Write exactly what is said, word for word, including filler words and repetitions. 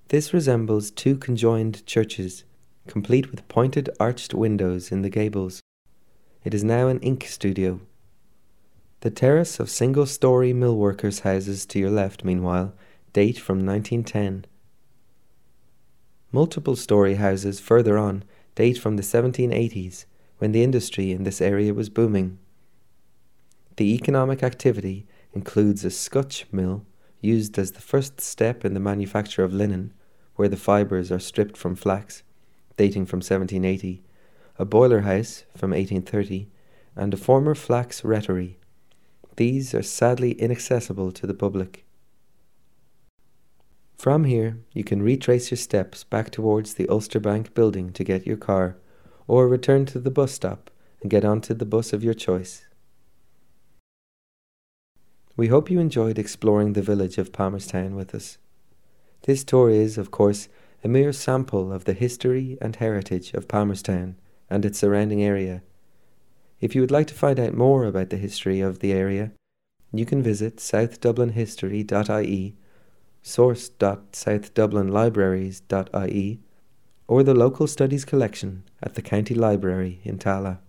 This resembles two conjoined churches, complete with pointed arched windows in the gables. It is now an ink studio. The terrace of single-storey millworkers' houses to your left, meanwhile, date from nineteen ten. Multiple-storey houses further on date from the seventeen eighties, when the industry in this area was booming. The economic activity includes a scutch mill, used as the first step in the manufacture of linen, where the fibres are stripped from flax, dating from seventeen eighty, a boiler house from eighteen thirty, and a former flax rettery. These are sadly inaccessible to the public. From here, you can retrace your steps back towards the Ulster Bank building to get your car, or return to the bus stop and get onto the bus of your choice. We hope you enjoyed exploring the village of Palmerstown with us. This tour is, of course, a mere sample of the history and heritage of Palmerstown and its surrounding area. If you would like to find out more about the history of the area, you can visit south dublin history dot I E, source dot south dublin libraries dot I E, or the Local Studies collection at the County Library in Tallaght.